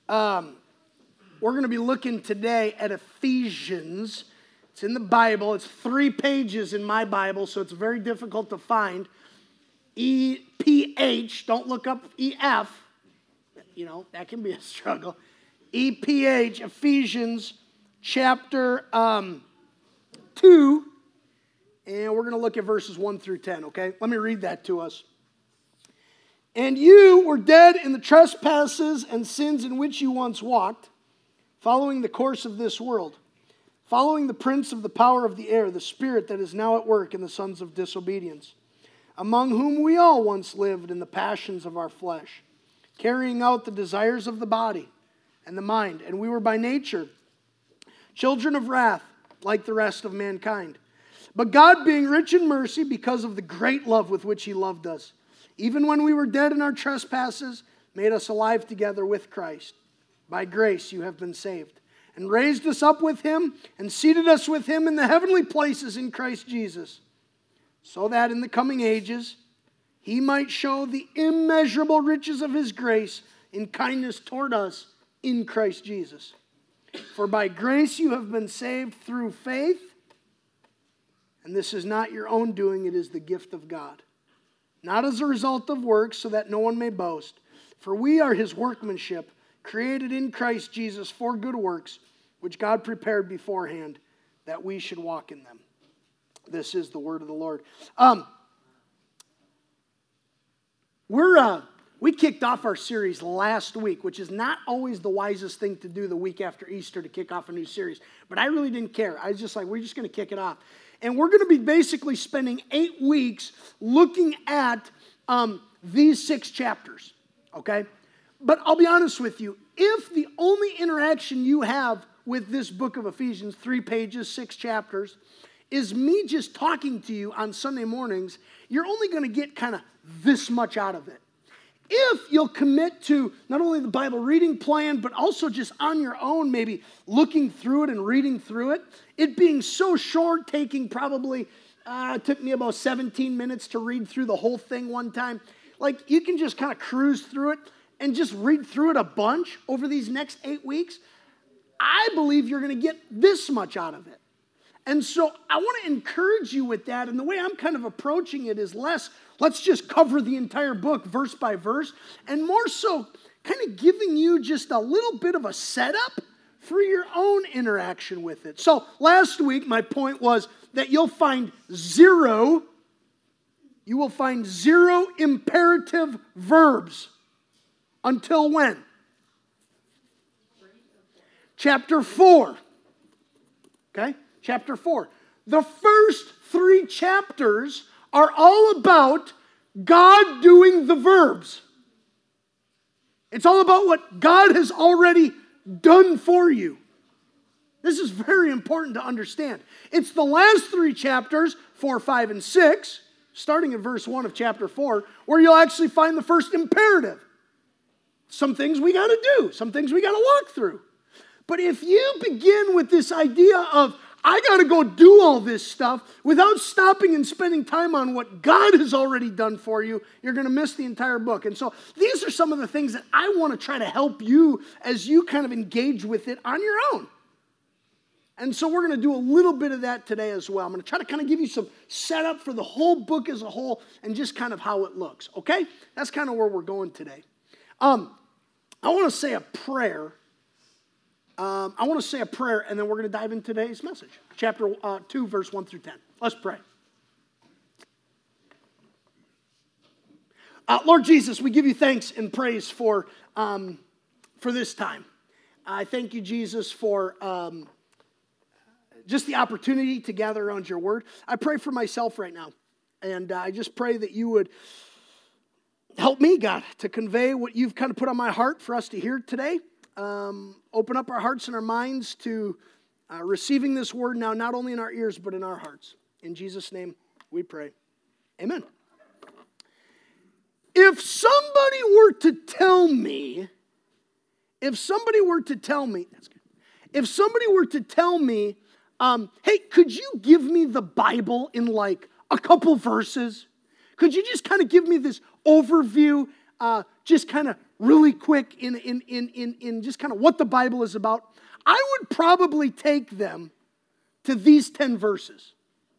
We're going to be looking today at Ephesians. It's in the Bible. It's 3 pages in my Bible, so it's very difficult to find. EPH, don't look up EF. You know, that can be a struggle. EPH, Ephesians chapter 2, and we're going to look at verses 1 through 10, okay? Let me read that to us. And you were dead in the trespasses and sins in which you once walked, following the course of this world, following the prince of the power of the air, the spirit that is now at work in the sons of disobedience, among whom we all once lived in the passions of our flesh, carrying out the desires of the body and the mind. And we were by nature children of wrath, like the rest of mankind. But God, being rich in mercy, because of the great love with which He loved us, even when we were dead in our trespasses, made us alive together with Christ. By grace you have been saved, and raised us up with Him, and seated us with Him in the heavenly places in Christ Jesus, so that in the coming ages He might show the immeasurable riches of His grace in kindness toward us in Christ Jesus. For by grace you have been saved through faith, and this is not your own doing, it is the gift of God. Not as a result of works, so that no one may boast. For we are His workmanship, created in Christ Jesus for good works, which God prepared beforehand, that we should walk in them. This is the word of the Lord. We kicked off our series last week, which is not always the wisest thing to do the week after Easter to kick off a new series. But I really didn't care. I was just like, we're just going to kick it off. And we're going to be basically spending 8 weeks looking at these 6 chapters, okay? But I'll be honest with you. If the only interaction you have with this book of Ephesians, 3 pages, 6 chapters, is me just talking to you on Sunday mornings, you're only going to get kind of this much out of it. If you'll commit to not only the Bible reading plan, but also just on your own, maybe looking through it and reading through it, it being so short, taking probably, it took me about 17 minutes to read through the whole thing one time. Like, you can just kind of cruise through it and just read through it a bunch over these next 8 weeks. I believe you're going to get this much out of it. And so I want to encourage you with that. And the way I'm kind of approaching it is less, let's just cover the entire book verse by verse, and more so kind of giving you just a little bit of a setup for your own interaction with it. So last week, my point was that you will find zero imperative verbs. Until when? Chapter 4. Okay? Chapter 4. The first 3 chapters are all about God doing the verbs. It's all about what God has already done for you. This is very important to understand. It's the last 3 chapters, 4, 5, and 6, starting in verse 1 of chapter 4, where you'll actually find the first imperative. Some things we got to do. Some things we got to walk through. But if you begin with this idea of, I got to go do all this stuff without stopping and spending time on what God has already done for you, you're going to miss the entire book. And so these are some of the things that I want to try to help you as you kind of engage with it on your own. And so we're going to do a little bit of that today as well. I'm going to try to kind of give you some setup for the whole book as a whole and just kind of how it looks, okay? That's kind of where we're going today. I want to say a prayer. And then we're going to dive into today's message. Chapter 2, verse 1 through 10. Let's pray. Lord Jesus, we give you thanks and praise for this time. I thank you, Jesus, for just the opportunity to gather around your word. I pray for myself right now. And I just pray that you would help me, God, to convey what you've kind of put on my heart for us to hear today. Open up our hearts and our minds to receiving this word now, not only in our ears, but in our hearts. In Jesus' name we pray. Amen. If somebody were to tell me, hey, could you give me the Bible in like a couple verses? Could you just kind of give me this overview just kind of really quick in just kind of what the Bible is about, I would probably take them to these 10 verses.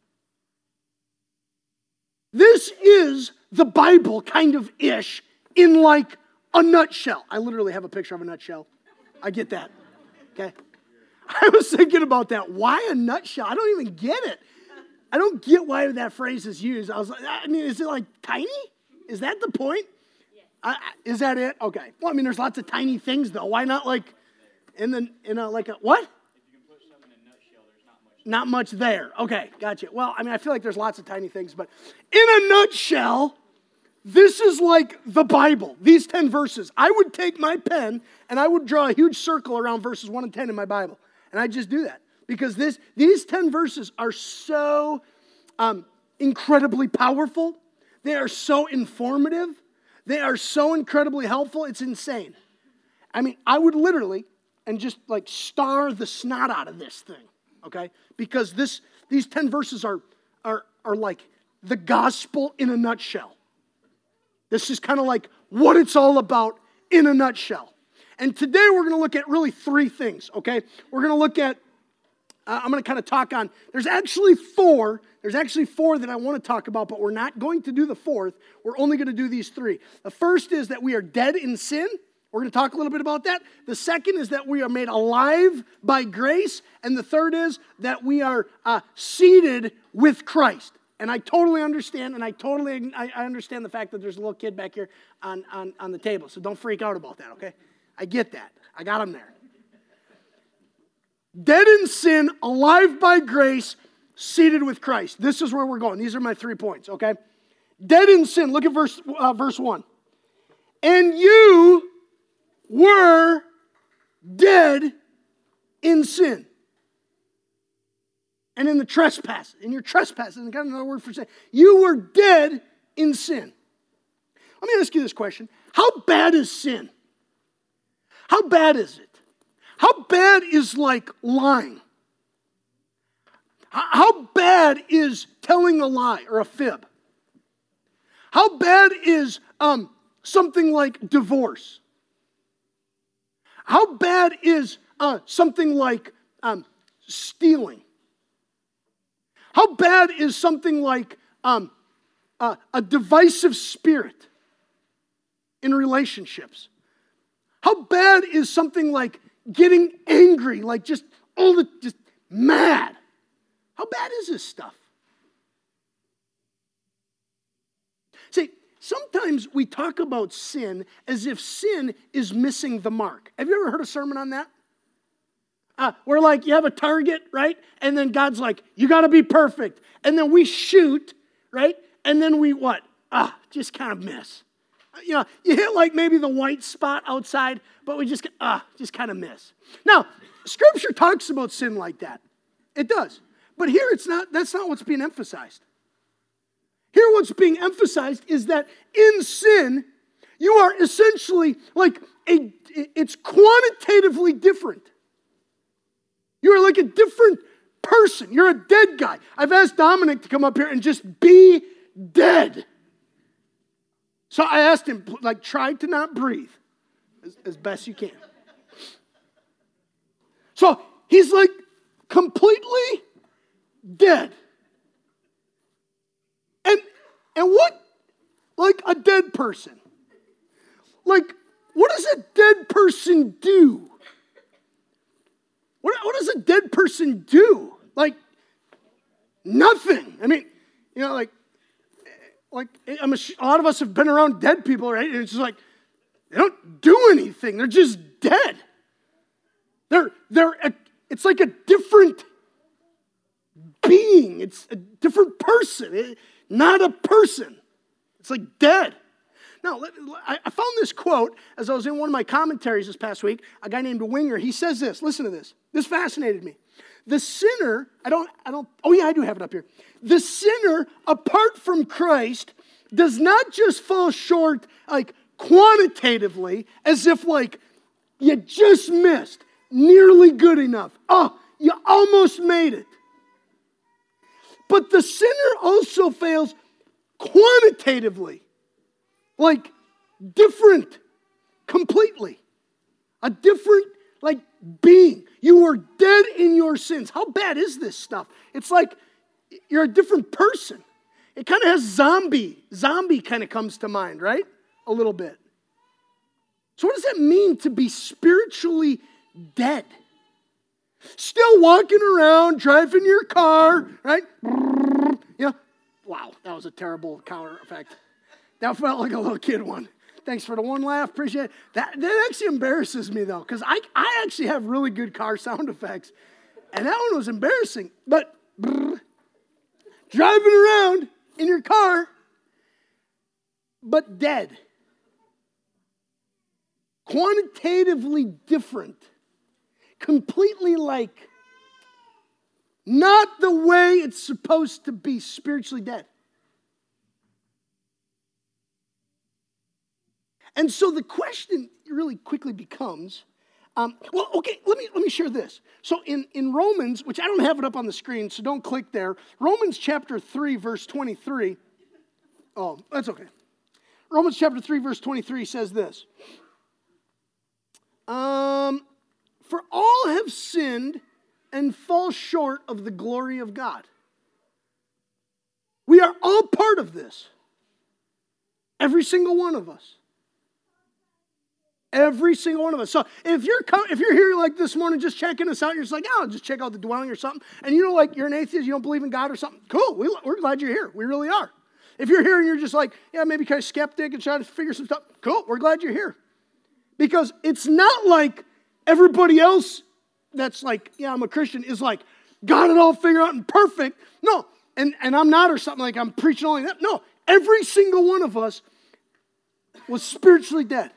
This is the Bible kind of ish in like a nutshell. I literally have a picture of a nutshell. I get that. Okay? I was thinking about that. Why a nutshell? I don't even get it. I don't get why that phrase is used. I was like, I mean, is it like tiny? Is that the point? Is that it? Okay. Well, I mean, there's lots of tiny things though. Why not like like a what? If you can put something in a nutshell, there's not much there. Okay, gotcha. Well, I mean, I feel like there's lots of tiny things, but in a nutshell, this is like the Bible. These 10 verses. I would take my pen and I would draw a huge circle around verses 1 and 10 in my Bible. And I just do that. Because these 10 verses are so incredibly powerful. They are so informative. They are so incredibly helpful. It's insane. I mean, I would literally and just like star the snot out of this thing, okay? Because these 10 verses are like the gospel in a nutshell. This is kind of like what it's all about in a nutshell. And today we're going to look at really 3 things, okay? We're going to look at, I'm going to kind of talk on, there's actually four that I want to talk about, but we're not going to do the 4th. We're only going to do these 3. The first is that we are dead in sin. We're going to talk a little bit about that. The second is that we are made alive by grace. And the third is that we are seated with Christ. And I totally understand, and I understand the fact that there's a little kid back here on the table. So don't freak out about that, okay? I get that. I got him there. Dead in sin, alive by grace, seated with Christ. This is where we're going. These are my 3 points, okay? Dead in sin. Look at verse 1. And you were dead in sin. And in your trespasses, and got another word for sin. You were dead in sin. Let me ask you this question. How bad is sin? How bad is it? How bad is like lying? How bad is telling a lie or a fib? How bad is something like divorce? How bad is something like stealing? How bad is something like a divisive spirit in relationships? How bad is something like getting angry, like just mad? How bad is this stuff? See, sometimes we talk about sin as if sin is missing the mark. Have you ever heard a sermon on that? Where like you have a target, right? And then God's like, you got to be perfect. And then we shoot, right? And then we what? Just kind of miss. You know, you hit like maybe the white spot outside, but we just kind of miss. Now, Scripture talks about sin like that. It does. But here that's not what's being emphasized. Here what's being emphasized is that in sin, you are essentially like it's quantitatively different. You're like a different person. You're a dead guy. I've asked Dominic to come up here and just be dead. So I asked him, like, try to not breathe as best you can. So he's like completely dead. And what, like a dead person? Like, what does a dead person do? What does a dead person do? Like, nothing. I mean, you know, like a lot of us have been around dead people, right? And it's just like, they don't do anything. They're just dead. It's like a different being. It's a different person. Not a person. It's like dead. Now, I found this quote as I was in one of my commentaries this past week. A guy named Winger, he says this. Listen to this. This fascinated me. The sinner, I do have it up here. The sinner, apart from Christ, does not just fall short, like, quantitatively, as if, like, you just missed, nearly good enough. Oh, you almost made it. But the sinner also fails quantitatively. Like, different completely. A different, being. You were dead in your sins. How bad is this stuff? It's like you're a different person. It kind of has zombie kind of comes to mind, right? A little bit. So what does that mean to be spiritually dead? Still walking around, driving your car, right? Yeah. Wow, that was a terrible counter effect. That felt like a little kid one. Thanks for the one laugh. Appreciate it. That actually embarrasses me, though, because I actually have really good car sound effects. And that one was embarrassing. But driving around in your car, but dead. Quantitatively different. Completely not the way it's supposed to be, spiritually dead. And so the question really quickly becomes, let me share this. So in Romans, which I don't have it up on the screen, so don't click there. Romans chapter 3, verse 23. Oh, that's okay. Romans chapter 3, verse 23 says this. For all have sinned and fall short of the glory of God. We are all part of this. Every single one of us. Every single one of us. So if you're here this morning just checking us out, you're just I'll just check out the dwelling or something, and you're an atheist, you don't believe in God or something, cool, we're glad you're here. We really are. If you're here and you're just maybe kind of skeptic and trying to figure some stuff, cool, we're glad you're here. Because it's not like everybody else that's I'm a Christian is got it all figured out and perfect. No, and I'm not or something I'm preaching only that. No, every single one of us was spiritually dead.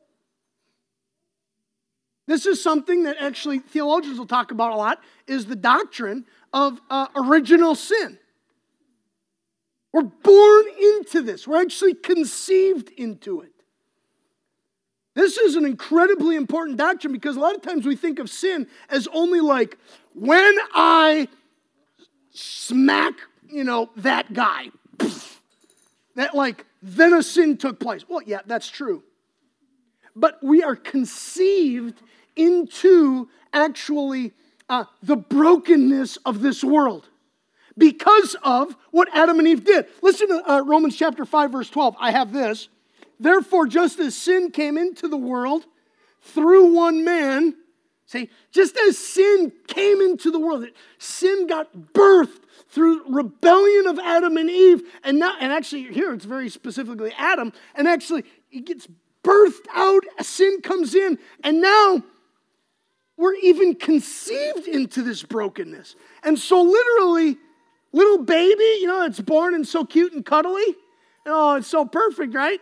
This is something that actually theologians will talk about a lot, is the doctrine of original sin. We're born into this. We're actually conceived into it. This is an incredibly important doctrine because a lot of times we think of sin as only when I smack, that guy. That then a sin took place. Well, yeah, that's true. But we are conceived into actually the brokenness of this world because of what Adam and Eve did. Listen to Romans chapter 5, verse 12. I have this. Therefore, just as sin came into the world through one man, just as sin came into the world, sin got birthed through rebellion of Adam and Eve, and actually here it's very specifically Adam, and actually he gets birthed out, sin comes in, and now we're even conceived into this brokenness. And so literally, little baby, it's born and so cute and cuddly. Oh, it's so perfect, right?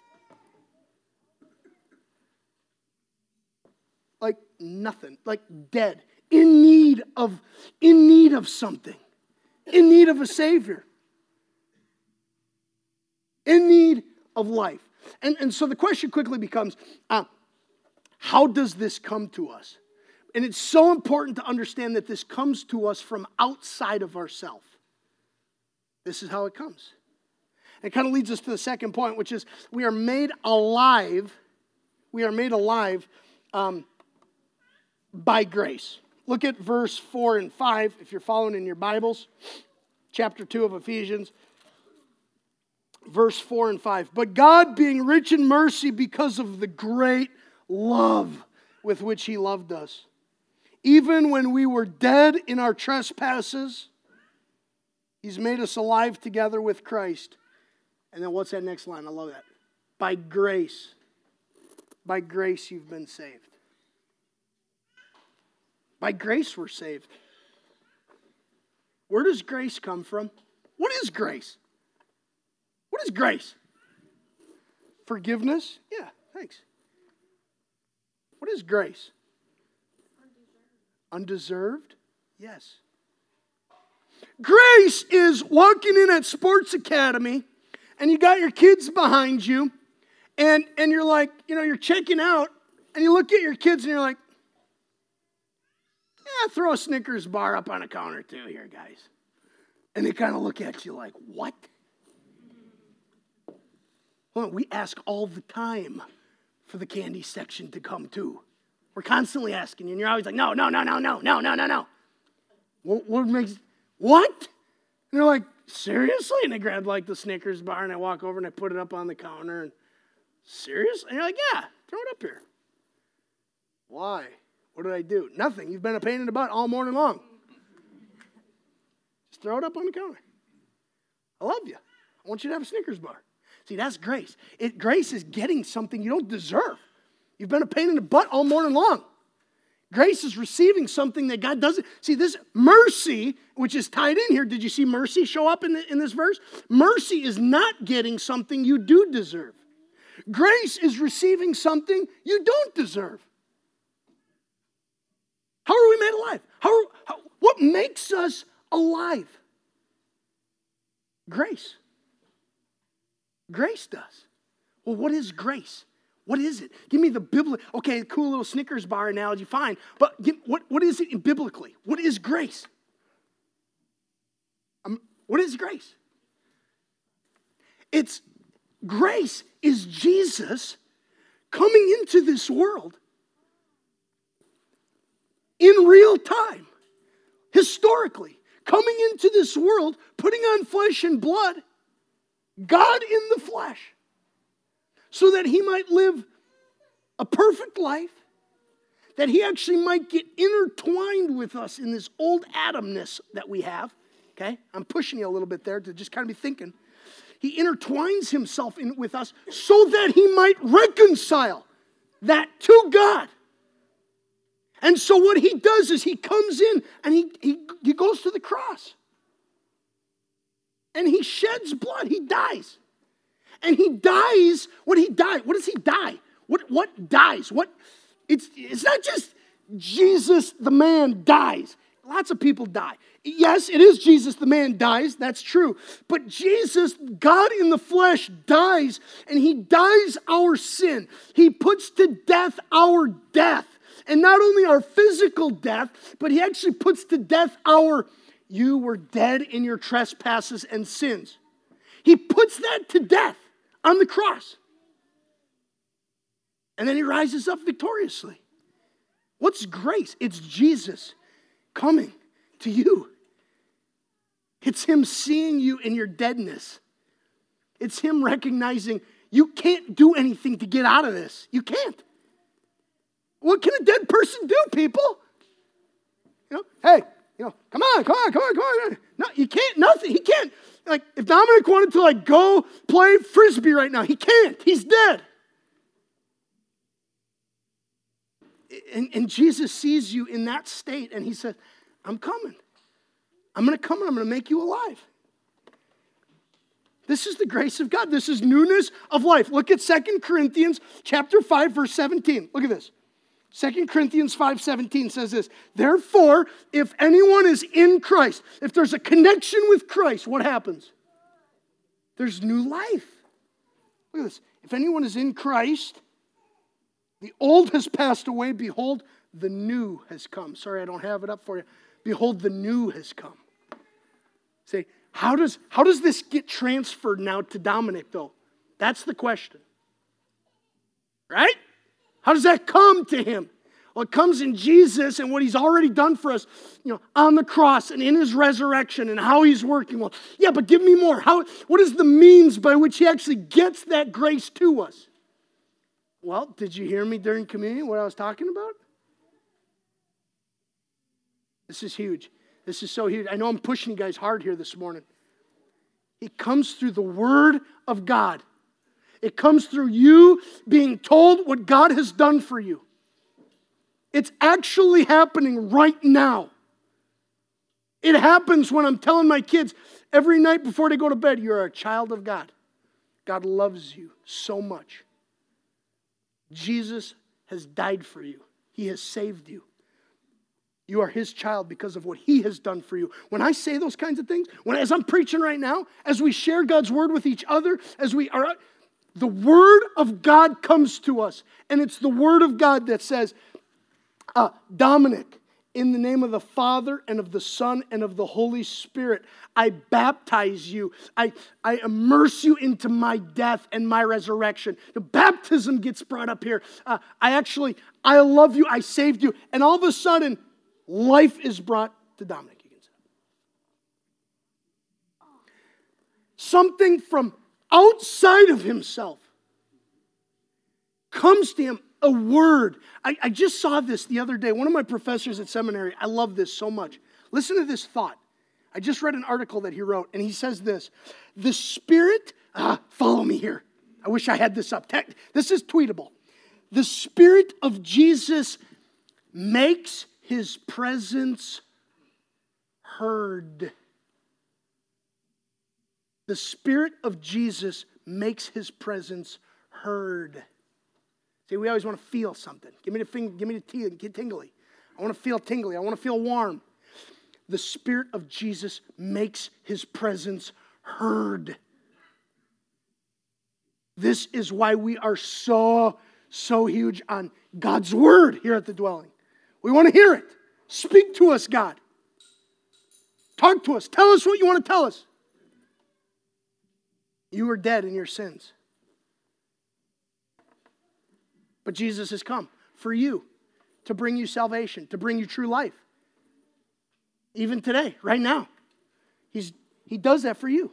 Nothing, dead, in need of something, in need of a Savior, in need of life. And so the question quickly becomes, how does this come to us? And it's so important to understand that this comes to us from outside of ourselves. This is how it comes. It kind of leads us to the second point, which is we are made alive. We are made alive by grace. Look at verse 4 and 5 if you're following in your Bibles. Chapter 2 of Ephesians. Verse 4 and 5. But God, being rich in mercy because of the great love with which He loved us, even when we were dead in our trespasses, He's made us alive together with Christ. And then what's that next line? I love that. By grace you've been saved. By grace we're saved. Where does grace come from? What is grace? What is grace? Forgiveness? Yeah, thanks. What is grace? Undeserved? Yes. Grace is walking in at Sports Academy and you got your kids behind you and you're you're checking out and you look at your kids and you're throw a Snickers bar up on a counter too here, guys. And they kind of look at you what? Well, we ask all the time for the candy section to come too. We're constantly asking you, and you're always like, no. What? And you're like, seriously? And I grab like the Snickers bar and I walk over and I put it up on the counter and seriously? And you're like, yeah, throw it up here. Why? What did I do? Nothing. You've been a pain in the butt all morning long. Just throw it up on the counter. I love you. I want you to have a Snickers bar. See, that's grace. Grace is getting something you don't deserve. You've been a pain in the butt all morning long. Grace is receiving something that God doesn't. See, this mercy, which is tied in here, did you see mercy show up in this verse? Mercy is not getting something you do deserve. Grace is receiving something you don't deserve. How are we made alive? What makes us alive? Grace. Grace does. Well, what is grace? What is it? Give me the biblical, okay, cool little Snickers bar analogy, fine. But what is it biblically? What is grace? What is grace? Grace is Jesus coming into this world in real time, historically, coming into this world, putting on flesh and blood, God in the flesh, so that he might live a perfect life, that he actually might get intertwined with us in this old Adamness that we have. Okay? I'm pushing you a little bit there to just kind of be thinking. He intertwines himself with us so that he might reconcile that to God. And so what he does is he comes in and he goes to the cross. And he sheds blood. He dies. And he dies. What does he die? What dies? It's not just Jesus the man dies. Lots of people die. Yes, it is Jesus the man dies. That's true. But Jesus, God in the flesh, dies. And he dies our sin. He puts to death our death. And not only our physical death, but he actually puts to death you were dead in your trespasses and sins. He puts that to death on the cross. And then he rises up victoriously. What's grace? It's Jesus coming to you. It's him seeing you in your deadness. It's him recognizing you can't do anything to get out of this. You can't. What can a dead person do, people? Hey, come on. No, you can't, nothing. He can't. Like, if Dominic wanted to, go play Frisbee right now, he can't. He's dead. And Jesus sees you in that state, and he says, I'm coming. I'm going to come, and I'm going to make you alive. This is the grace of God. This is newness of life. Look at 2 Corinthians chapter 5, verse 17. Look at this. 2 Corinthians 5:17 says this, therefore, if anyone is in Christ, if there's a connection with Christ, what happens? There's new life. Look at this. If anyone is in Christ, the old has passed away. Behold, the new has come. Sorry, I don't have it up for you. Behold, the new has come. Say, how does this get transferred now to Dominic, though? That's the question. Right? How does that come to him? Well, it comes in Jesus and what he's already done for us, on the cross and in his resurrection and how he's working. Well, yeah, but give me more. What is the means by which he actually gets that grace to us? Well, did you hear me during communion, what I was talking about? This is huge. This is so huge. I know I'm pushing you guys hard here this morning. It comes through the Word of God. It comes through you being told what God has done for you. It's actually happening right now. It happens when I'm telling my kids every night before they go to bed, you're a child of God. God loves you so much. Jesus has died for you. He has saved you. You are his child because of what he has done for you. When I say those kinds of things, as I'm preaching right now, as we share God's word with each other, the word of God comes to us. And it's the word of God that says, Dominic, In the name of the Father and of the Son and of the Holy Spirit, I baptize you. I immerse you into my death and my resurrection. The baptism gets brought up here. I love you. I saved you. And all of a sudden, life is brought to Dominic. Something from outside of himself comes to him. A word. I just saw this the other day. One of my professors at seminary, I love this so much. Listen to this thought. I just read an article that he wrote, and he says this. The Spirit, follow me here. I wish I had this up. This is tweetable. The Spirit of Jesus makes his presence heard. The Spirit of Jesus makes his presence heard. See, we always want to feel something. Give me the tea and get tingly. I want to feel tingly. I want to feel warm. The Spirit of Jesus makes his presence heard. This is why we are so huge on God's word here at the dwelling. We want to hear it. Speak to us, God. Talk to us. Tell us what you want to tell us. You were dead in your sins. But Jesus has come for you to bring you salvation, to bring you true life. Even today, right now. He does that for you.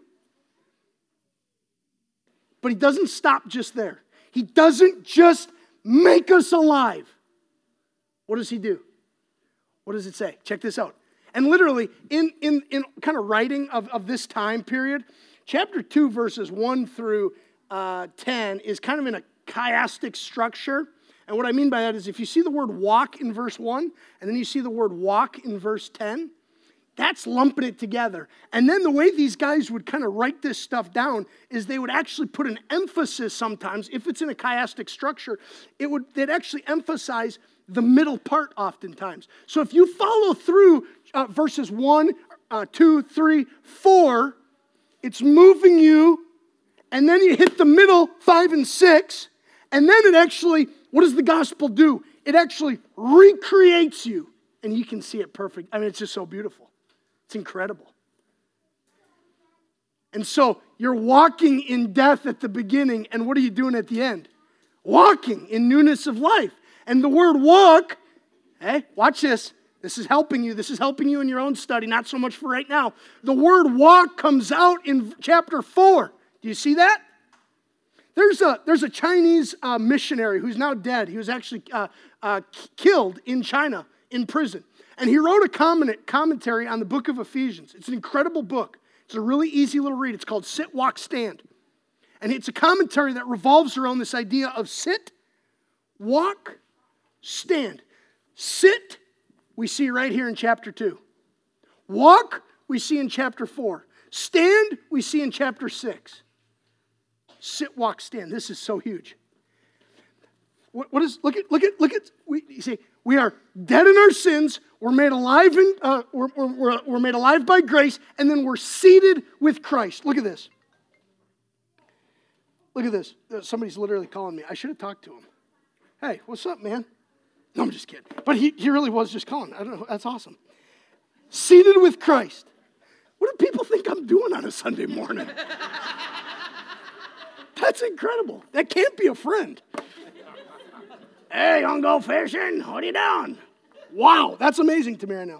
But he doesn't stop just there. He doesn't just make us alive. What does he do? What does it say? Check this out. And literally, in kind of writing of this time period, chapter 2, verses 1 through 10 is kind of in a chiastic structure. And what I mean by that is if you see the word walk in verse 1, and then you see the word walk in verse 10, that's lumping it together. And then the way these guys would kind of write this stuff down is they would actually put an emphasis sometimes, if it's in a chiastic structure, they'd actually emphasize the middle part oftentimes. So if you follow through verses 1, 2, 3, 4, it's moving you, and then you hit the middle, 5 and 6, and then it actually, what does the gospel do? It actually recreates you, and you can see it perfect. I mean, it's just so beautiful. It's incredible. And so you're walking in death at the beginning, and what are you doing at the end? Walking in newness of life. And the word walk, hey, watch this. This is helping you. This is helping you in your own study, not so much for right now. The word walk comes out in chapter 4. Do you see that? There's a Chinese missionary who's now dead. He was actually killed in China in prison. And he wrote a commentary on the book of Ephesians. It's an incredible book. It's a really easy little read. It's called Sit, Walk, Stand. And it's a commentary that revolves around this idea of sit, walk, stand. Sit, we see right here in chapter 2. Walk, we see in chapter 4. Stand, we see in chapter 6. Sit, walk, stand. This is so huge. What is? Look at. You see, we are dead in our sins. We're made alive we're made alive by grace, and then we're seated with Christ. Look at this. Look at this. Somebody's literally calling me. I should have talked to him. Hey, what's up, man? No, I'm just kidding. But he really was just calling. I don't know. That's awesome. Seated with Christ. What do people think I'm doing on a Sunday morning? That's incredible. That can't be a friend. Hey, you want to go fishing? What are you doing? Wow, that's amazing to me right now.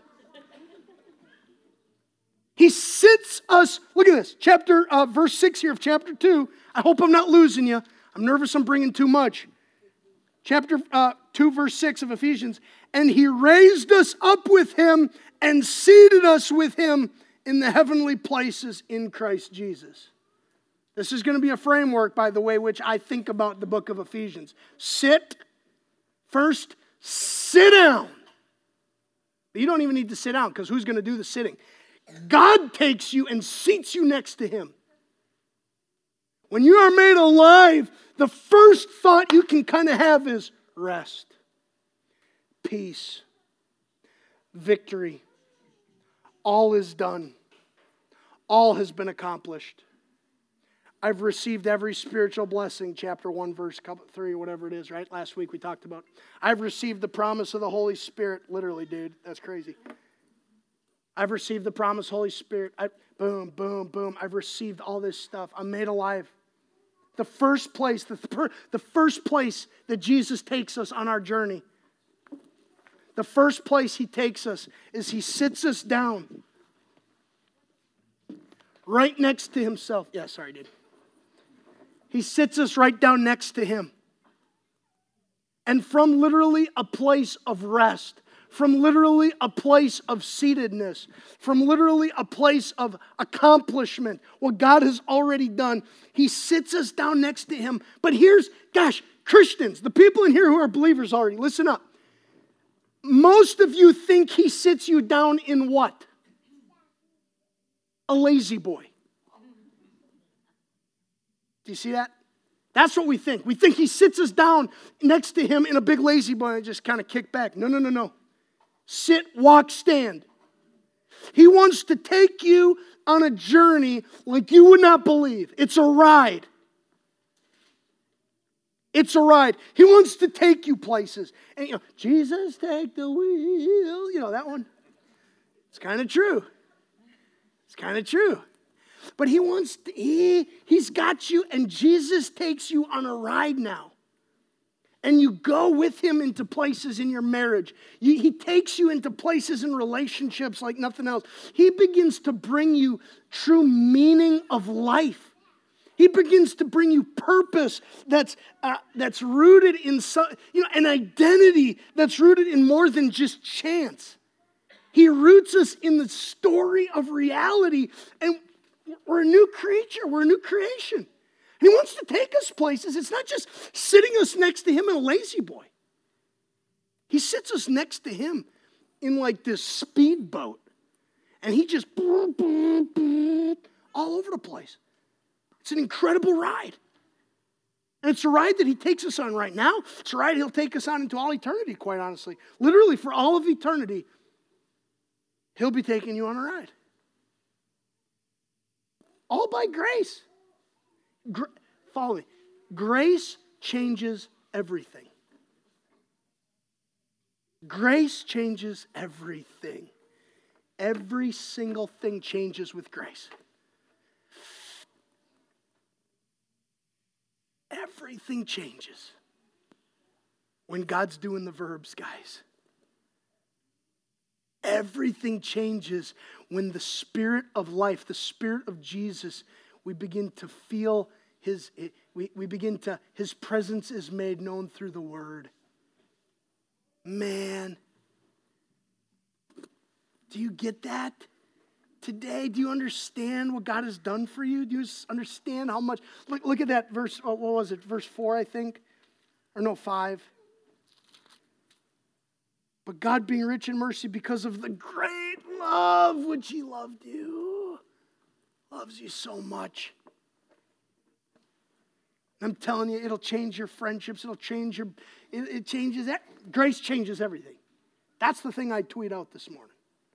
He sits us, look at this, verse 6 here of chapter 2. I hope I'm not losing you. I'm nervous I'm bringing too much. Chapter 2, verse 6 of Ephesians. And he raised us up with him and seated us with him in the heavenly places in Christ Jesus. This is going to be a framework, by the way, which I think about the book of Ephesians. First, sit down. But you don't even need to sit down, because who's going to do the sitting? God takes you and seats you next to him. When you are made alive, the first thought you can kind of have is rest, peace, victory. All is done. All has been accomplished. I've received every spiritual blessing, chapter 1, verse 3, whatever it is, right? Last week we talked about. I've received the promise of the Holy Spirit. Literally, dude, that's crazy. I've received the promise, Holy Spirit. Boom, boom, boom. I've received all this stuff. I'm made alive. The first place that Jesus takes us on our journey, the first place he takes us is he sits us down right next to himself. Yeah, sorry, dude. He sits us right down next to him. And from literally a place of rest, from literally a place of seatedness, from literally a place of accomplishment, what God has already done, he sits us down next to him. But here's, Christians, the people in here who are believers already, listen up. Most of you think he sits you down in what? A lazy boy. Do you see that? That's what we think. We think he sits us down next to him in a big lazy boy and just kind of kick back. No. Sit, walk, stand. He wants to take you on a journey like you would not believe. It's a ride. It's a ride. He wants to take you places. And Jesus, take the wheel. You know that one? It's kind of true. It's kind of true. But he wants to, he's got you, and Jesus takes you on a ride now. And you go with him into places in your marriage. He takes you into places in relationships like nothing else. He begins to bring you true meaning of life. He begins to bring you purpose that's rooted in an identity that's rooted in more than just chance. He roots us in the story of reality, and we're a new creature. We're a new creation. And he wants to take us places. It's not just sitting us next to him in a lazy boy. He sits us next to him in like this speedboat. And he just all over the place. It's an incredible ride. And it's a ride that he takes us on right now. It's a ride he'll take us on into all eternity, quite honestly. Literally, for all of eternity, he'll be taking you on a ride. All by grace. Follow me. Grace changes everything. Grace changes everything. Every single thing changes with grace. Everything changes when God's doing the verbs, guys. Everything changes when the Spirit of life, the Spirit of Jesus, we begin to feel his presence is made known through the Word. Man, do you get that today? Do you understand what God has done for you? Do you understand how much? Look at that verse, what was it? Verse 4, I think. Or no, 5. But God being rich in mercy because of the great love which he loved you. Loves you so much. I'm telling you, it'll change your friendships. It'll change it changes, grace changes everything. That's the thing I tweet out this morning.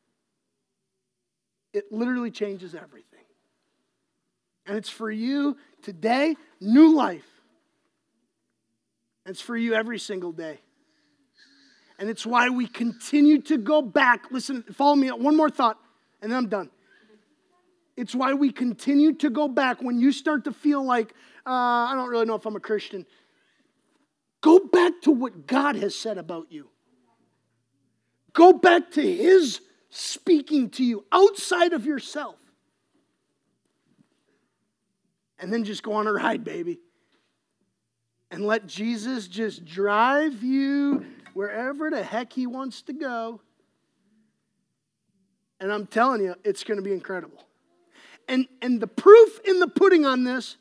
It literally changes everything. And it's for you today, new life. And it's for you every single day. And it's why we continue to go back. Listen, follow me. One more thought, and then I'm done. It's why we continue to go back when you start to feel like, I don't really know if I'm a Christian. Go back to what God has said about you. Go back to his speaking to you outside of yourself. And then just go on a ride, baby. And let Jesus just drive you wherever the heck he wants to go. And I'm telling you, it's going to be incredible. And the proof in the pudding on this,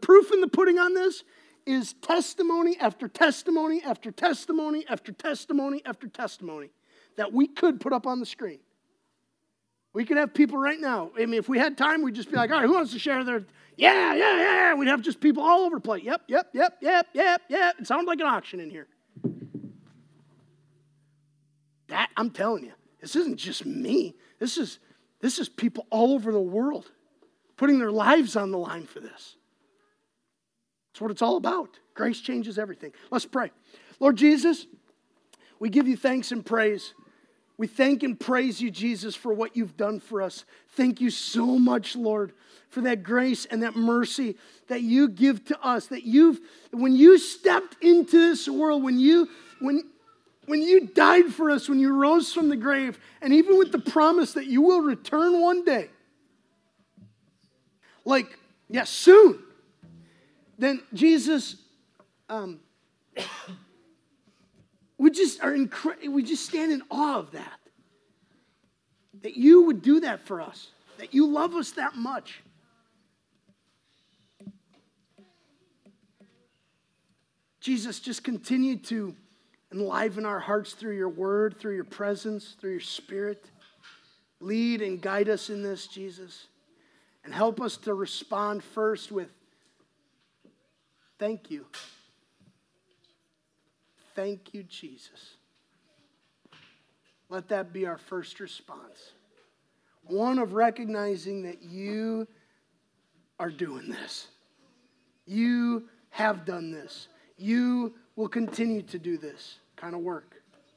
is testimony after testimony after testimony after testimony after testimony that we could put up on the screen. We could have people right now. I mean, if we had time, we'd just be like, all right, who wants to share their, yeah. We'd have just people all over the place. Yep. It sounds like an auction in here. That, I'm telling you, this isn't just me. This is people all over the world putting their lives on the line for this. That's what it's all about. Grace changes everything. Let's pray. Lord Jesus, we give you thanks and praise. We thank and praise you, Jesus, for what you've done for us. Thank you so much, Lord, for that grace and that mercy that you give to us. That when you stepped into this world, when you died for us, when you rose from the grave, and even with the promise that you will return one day, soon, then Jesus, we just stand in awe of that. That you would do that for us. That you love us that much. Jesus, just continue to enliven our hearts through your word, through your presence, through your spirit. Lead and guide us in this, Jesus. And help us to respond first with thank you. Thank you, Jesus. Let that be our first response. One of recognizing that you are doing this. You have done this. You will continue to do this kind of work.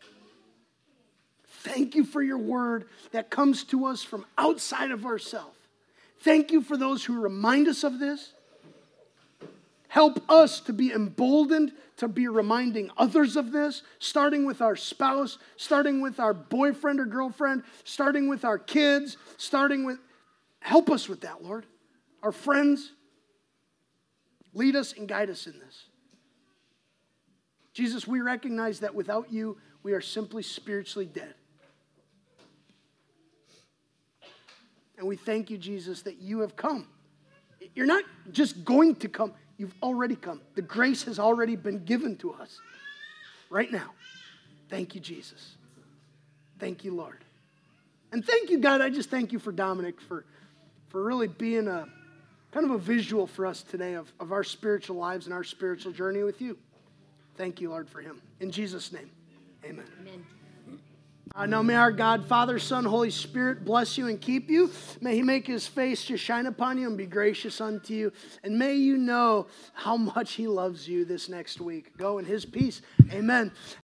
Thank you for your word that comes to us from outside of ourselves. Thank you for those who remind us of this. Help us to be emboldened to be reminding others of this, starting with our spouse, starting with our boyfriend or girlfriend, starting with our kids, help us with that, Lord. Our friends, lead us and guide us in this. Jesus, we recognize that without you, we are simply spiritually dead. And we thank you, Jesus, that you have come. You're not just going to come. You've already come. The grace has already been given to us right now. Thank you, Jesus. Thank you, Lord. And thank you, God. I just thank you for Dominic for really being a kind of a visual for us today of our spiritual lives and our spiritual journey with you. Thank you, Lord, for him. In Jesus' name, amen. Amen. Now may our God, Father, Son, Holy Spirit bless you and keep you. May he make his face to shine upon you and be gracious unto you. And may you know how much he loves you this next week. Go in his peace. Amen.